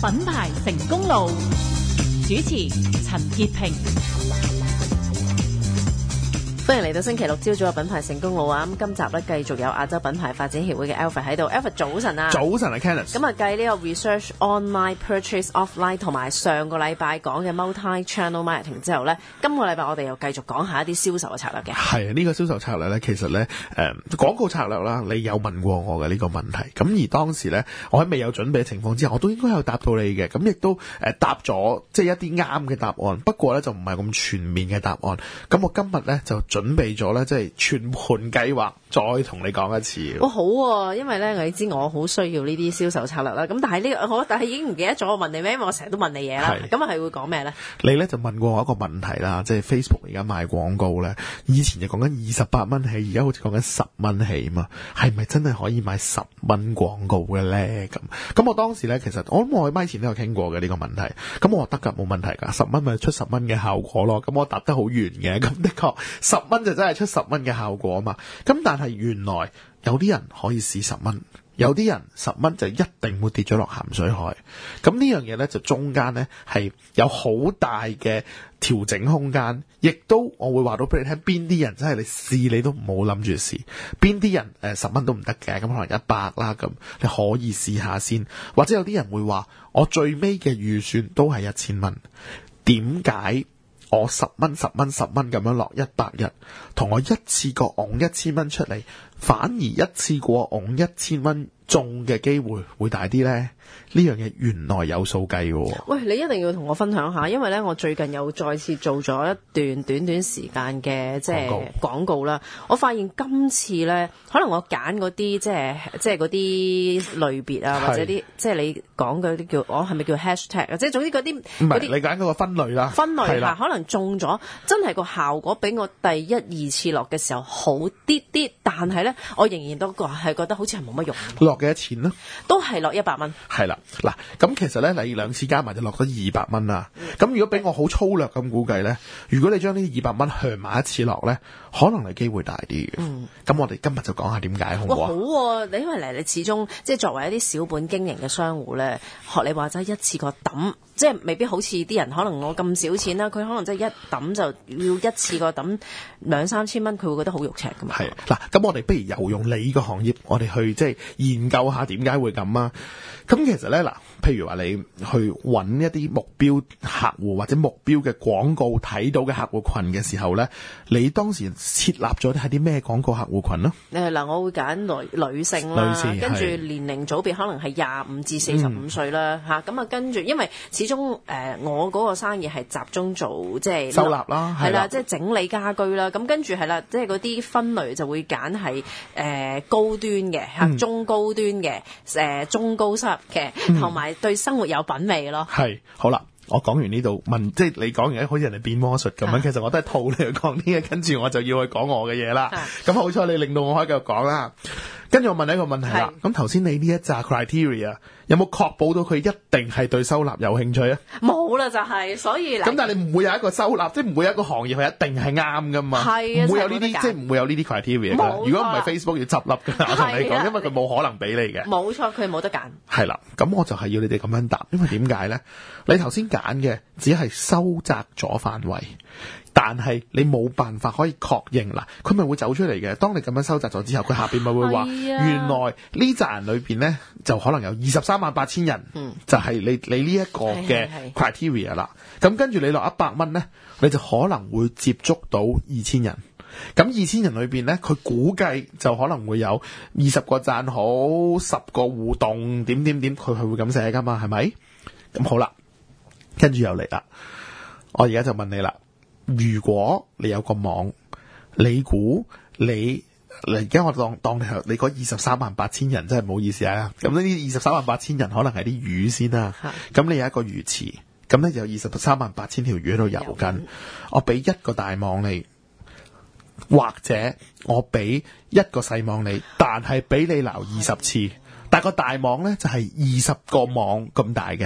品牌成功路，主持陳潔平。 歡迎嚟到星期六朝早嘅品牌成功路啊！咁今集咧繼續有亞洲品牌發展協會嘅 Alfred 喺度。Alfred 早晨啊！ 早晨啊 Kenneth。 咁啊，計呢個 research online purchase offline 同埋上個禮拜講嘅 multi-channel marketing 之後咧，今個禮拜我哋又繼續講下一啲銷售嘅策略嘅。 係啊，呢個銷售策略咧，其實咧廣告策略啦，你有問過我嘅呢個問題。咁而當時咧，我喺未有準備嘅情況之下，我都應該有答到你嘅。咁亦都答咗即係一啲啱嘅答案。不過咧就唔係咁全面嘅答案。咁我今日咧就準備咗咧，即係全盤計劃，再同你講一次。 好喎，因為咧，你知我好需要呢啲銷售策略啦。咁但係已經唔記得咗我問你咩，因為我成日都問你嘢啦。咁係會講咩咧？ 你咧就問過我一個問題啦，即係 Facebook 而家賣廣告咧，以前就講緊28蚊起，而家好似講緊10蚊起嘛，係咪真係可以買10蚊廣告嘅咧？咁我當時咧，其實我諗我喺咪前都有傾過嘅呢個問題。咁我話得㗎，冇問題㗎，10蚊咪出10蚊嘅效果咯。咁我答得好圓嘅，咁的確10蚊就真係出10蚊嘅效果啊嘛。咁但係原來有啲人可以試10蚊，有啲人10蚊就一定會跌咗落鹹水海。咁呢樣嘢呢，就中間呢係有好大嘅調整空間，亦都我會話到俾你聽，邊啲人真係你試你都唔好諗住試，邊啲人10蚊都唔得嘅，咁可能100啦，咁你可以試下先。或者有啲人會話我最尾嘅預算都係1000蚊，點解我10蚊咁樣落100日，同我一次過掟1000蚊出嚟，反而一次過掟1000蚊中嘅機會會大啲呢？呢樣嘢原來有數計嘅。 喂，你一定要同我分享下，因為咧我最近又再次做咗一段短時間嘅即係廣告啦。我發現今次咧，可能我揀嗰啲即係嗰啲類別啊，或者啲即係你講嗰啲叫我係咪叫 hashtag 啊？即係總之嗰啲唔係你揀嗰個分類啦， 分類啦，可能中咗，真係個效果比我第1、2次落嘅時候好啲，但係咧我仍然都係覺得好似係冇乜用。 落幾多錢呢？ 都係落100蚊。 係啦，嗱，咁其實咧，你2次加埋就落咗200蚊啦。咁如果俾我好粗略咁估計咧，如果你將呢200蚊向埋一次落咧，可能係機會大啲嘅。咁我哋今日就講下點解好唔好啊？ 好喎，因為你始終即係作為一啲小本經營嘅商戶咧，學你話齋一次過抌，即係未必好似啲人可能我咁少錢啦，佢可能即係一抌就要一次過抌2-3千蚊，佢會覺得好肉赤㗎嘛。係嗱，咁我哋不如又用你個行業，我哋去即係研究下點解會咁啊？咁其實咧嗱，譬如話你去揾一啲目標客戶或者目標嘅廣告睇到嘅客戶群嘅時候咧，你當時設立咗係啲咩廣告客戶群咯？ 嗱，我會揀女性啦，跟住年齡組別可能係25至45歲啦嚇。咁啊跟住，因為始終我嗰個生意係集中做即係收納啦， 係啦，即係整理家居啦。咁跟住係啦，即係嗰啲分類就會揀係高端嘅嚇，中高端嘅中高收入嘅，同埋對生活有品味咯。 係好啦，我講完呢度即係你講完好似人哋變魔術咁樣，其實我都係套你去講啲嘢，跟住我就要去講我嘅嘢啦。咁好彩你令到我可以繼續講啦。跟住我問你一個問題啦，咁頭先你呢一紮 criteria 有冇確保到佢一定係對收納有興趣啊？ 冇啦，就係所以咁但係你唔會有一個收納，即係唔會有一個行業係一定係啱噶嘛？係啊，唔會有呢啲，即係唔會有呢啲 criteria 㗎。如果唔係 Facebook 要執笠㗎，我同你講，因為佢冇可能俾你嘅。冇錯，佢冇得揀。係啦，咁我就係要你哋咁樣答，因為點解咧？你頭先揀嘅只係收窄咗範圍。但係你冇辦法可以確認啦，佢咪會走出嚟嘅。當你咁樣收窄咗之後，佢下邊咪會話，原來呢扎人裏邊呢，就可能有238000人，就係你呢一個嘅 criteria 啦。咁跟住你落100蚊呢，你就可能會接觸到2000人。咁2000人裏邊呢，佢估計就可能會有20個讚好，10個互動，點，佢係會咁寫噶嘛，係咪？咁好啦，跟住又嚟啦，我而家就問你啦。如果你有個網，你估你而家我當你嗰238000人，真係唔好意思啊！咁呢啲238000人可能係啲魚先啦。咁你有一個魚池，咁咧就有238000條魚喺度游緊。我俾一個大網你，或者我俾一個細網你，但係俾你撈20次。但個大網咧就係20個網咁大嘅。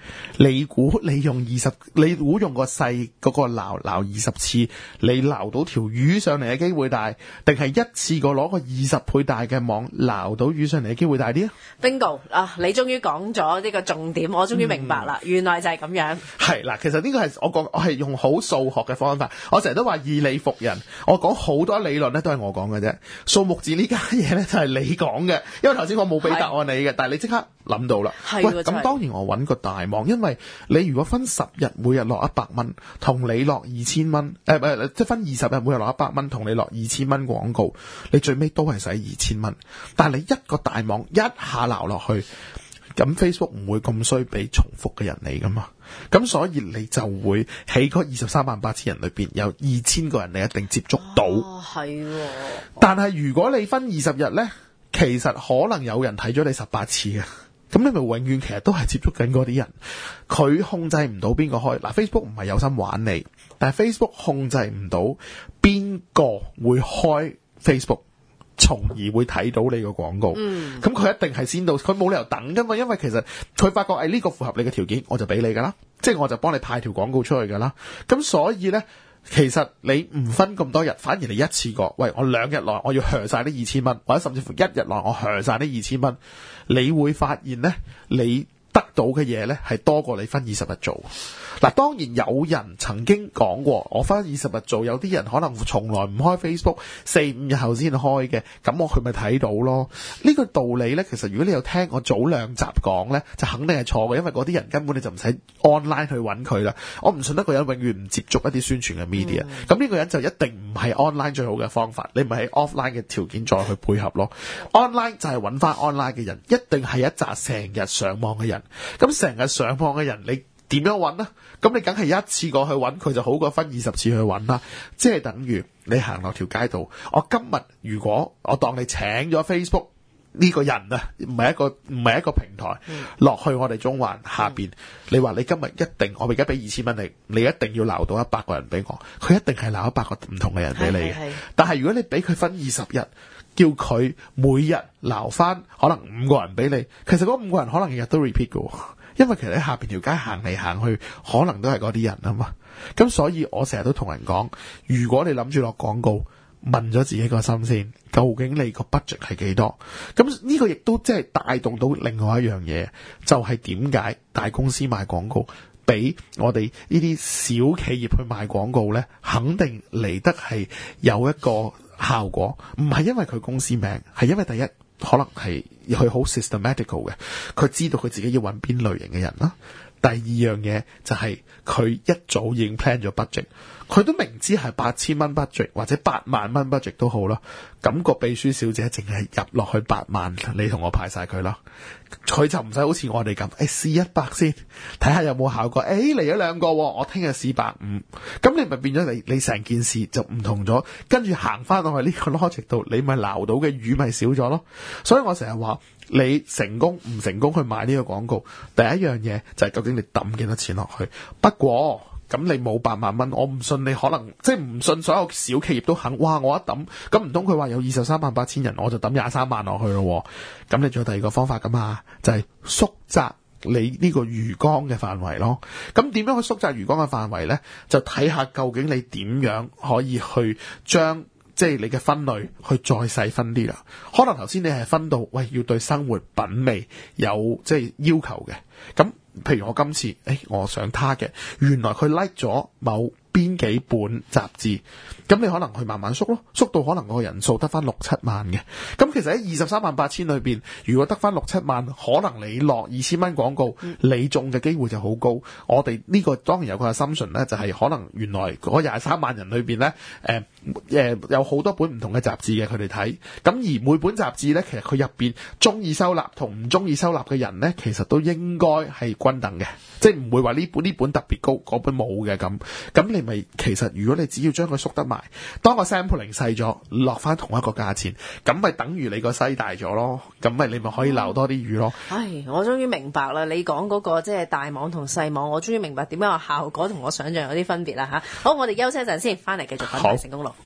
你估你用個細嗰個撈20次，你撈到條魚上嚟嘅機會大，定係一次過攞個20倍大嘅網撈到魚上嚟嘅機會大啲啊 ？Bingo 啊！你終於講咗呢個重點，我終於明白啦，原來就係咁樣。 係啦，其實呢個係我係用好數學嘅方法，我成日都話以理服人，我講好多理論咧都係我講嘅啫，數目字呢家嘢咧就係你講嘅，因為頭先我冇俾答案你嘅，但係你即刻諗到啦。喂，咁當然我揾個大網，因為你如果分10日每日落100蚊，同你落2000蚊，即係分20日每日落100蚊，同你落2000蚊廣告，你最尾都係使2000蚊。但係你一個大網一下撈落去，咁 Facebook 唔會咁衰俾重複嘅人嚟噶嘛，咁所以你就會喺嗰238000人裏邊有2000個人你一定接觸到。 係喎。 但係如果你分20日呢，其實可能有人睇咗你18次嘅，咁你咪永遠其實都係接觸緊嗰啲人，佢控制唔到邊個開。嗱 Facebook 唔係有心玩你，但係 Facebook 控制唔到邊個會開 Facebook，從而會睇到你個廣告。咁佢一定係先到，佢冇理由等噶嘛，因為其實佢發覺呢個符合你嘅條件，我就俾你噶啦，即係我就幫你派條廣告出去噶啦。咁所以呢，其實你唔分咁多日，反而你一次過，喂，我2日內我要削晒呢2000蚊，或者甚至乎1日內我削晒呢2000蚊，你會發現呢，你得到嘅嘢呢係多過你分20日做。嗱，當然有人曾經講過，我分20日做，有啲人可能從來唔開 Facebook， 4-5日後先開嘅，咁佢咪睇到咯。呢個道理呢，其實如果你有聽我早2集講呢，就肯定係錯嘅，因為嗰啲人根本你就唔使 online 去揾佢啦。我唔信得個人永遠唔接觸一啲宣傳嘅 media，咁呢個人就一定唔係 online 最好嘅方法，你咪喺 offline 嘅條件再去配合咯。online 就係揾翻 online 嘅人，一定係一紮成日上網嘅人，咁成日上網嘅人你點樣揾呢？咁你梗係一次過去揾佢就好過分20次去揾啦。即係等於你行落條街度，我今日如果我當你請咗 Facebook 呢個人啊，唔係一個平台落去我哋中環下邊，你話你今日一定我而家俾2000蚊你一定要撈到100個人俾我，佢一定係撈100個唔同嘅人俾你嘅。但係如果你俾佢分20日，叫佢每日撈翻可能5個人俾你，其實嗰5個人可能日日都 repeat 嘅。因為其實喺下邊條街行嚟行去，可能都係嗰啲人啊嘛。咁所以我成日都同人講，如果你諗住落廣告，問咗自己個心先，究竟你個 budget 係幾多？咁呢個亦都即係帶動到另外一樣嘢，就係點解大公司賣廣告比我哋呢啲小企業去賣廣告呢，肯定嚟得係有一個效果。唔係因為佢公司名，係因為第一可能係佢好 systematical 嘅，佢知道佢自己要揾邊類型嘅人啦。第二樣嘢就係佢一早已經 plan 咗 budget， 佢都明知係8000蚊 budget 或者8萬蚊 budget 都好啦。咁個秘書小姐淨係入落去8萬，你同我派晒佢啦。佢就唔使好似我哋咁，試100先，睇下有冇效果。嚟咗2個，我聽日試150，咁你咪變咗你成件事就唔同咗。跟住行翻落去呢個 logic 度，你咪撈到嘅魚咪少咗咯。所以我成日話，你成功唔成功去買呢個廣告，第一樣嘢就係究竟你抌幾多錢落去。不過咁你冇8萬蚊，我唔信你可能即係唔信所有小企業都肯。哇！我一抌，咁唔通佢話有238000人，我就抌23萬落去咯。咁你仲有第二個方法噶嘛？就係縮窄你呢個魚缸嘅範圍咯。咁點樣去縮窄魚缸嘅範圍呢？就睇下究竟你點樣可以去將即係你嘅分類去再細分啲啦。可能頭先你係分到喂要對生活品味有即係要求嘅。咁譬如我今次我想target，原來佢 like 咗某邊幾本雜誌，咁你可能去慢慢縮咯，縮到可能個人數得翻6-7萬嘅。咁其實喺238000裏邊，如果得翻6-7萬，可能你落2000蚊廣告，你中嘅機會就好高。我哋呢個當然有個 assumption 咧，就係可能原來嗰23萬人裏邊咧，有好多本唔同嘅雜誌嘅佢哋睇，咁而每本雜誌咧，其實佢入邊中意收納同唔中意收納嘅人咧，其實都應該係均等嘅，即係唔會話呢本特別高，嗰本冇嘅咁你咪其實如果你只要將佢縮得埋，當個 sampling 細咗，落翻同一個價錢，咁咪等於你個西大咗咯，咁咪你咪可以撈多啲魚咯。 唉，我終於明白啦！你講嗰個即係大網同細網，我終於明白點樣個效果同我想象有啲分別啦吓。好，我哋休息一陣先，翻嚟繼續品牌成功路。